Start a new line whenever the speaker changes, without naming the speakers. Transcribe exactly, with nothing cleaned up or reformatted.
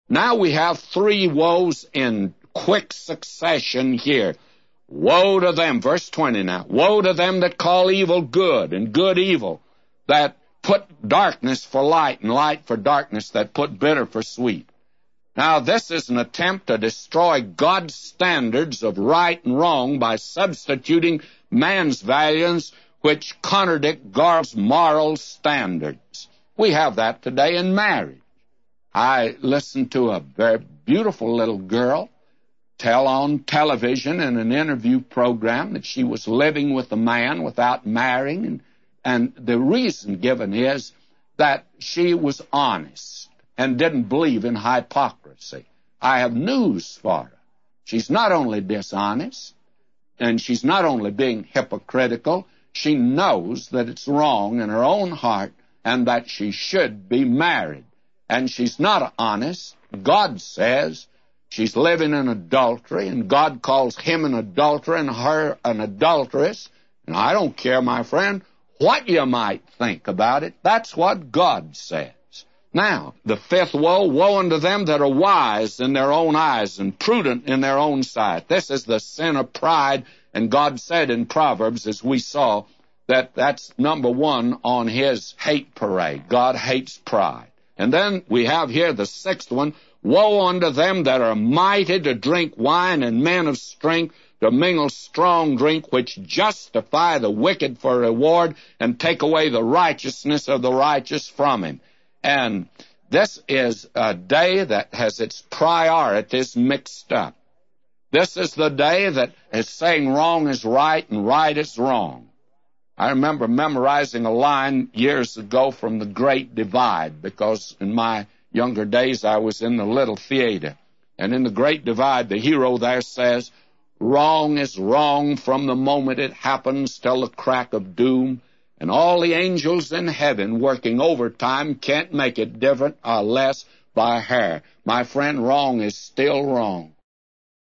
Now we have three woes in quick succession here. Woe to them, verse twenty now. Woe to them that call evil good and good evil, that put darkness for light and light for darkness, that put bitter for sweet. Now this is an attempt to destroy God's standards of right and wrong by substituting man's values which contradict God's moral standards. We have that today in marriage. I listened to a very beautiful little girl tell on television in an interview program that she was living with a man without marrying, and, and the reason given is that she was honest and didn't believe in hypocrisy. I have news for her. She's not only dishonest, and she's not only being hypocritical, she knows that it's wrong in her own heart and that she should be married. And she's not honest. God says she's living in adultery, and God calls him an adulterer and her an adulteress. And I don't care, my friend, what you might think about it. That's what God says. Now, the fifth woe, woe unto them that are wise in their own eyes and prudent in their own sight. This is the sin of pride, and God said in Proverbs, as we saw, that that's number one on his hate parade. God hates pride. And then we have here the sixth one, woe unto them that are mighty to drink wine and men of strength to mingle strong drink, which justify the wicked for reward and take away the righteousness of the righteous from him. And this is a day that has its priorities mixed up. This is the day that is saying wrong is right and right is wrong. I remember memorizing a line years ago from The Great Divide, because in my younger days I was in the little theater. And in The Great Divide, the hero there says, wrong is wrong from the moment it happens till the crack of doom, and all the angels in heaven working overtime can't make it different or less by hair. My friend, wrong is still wrong.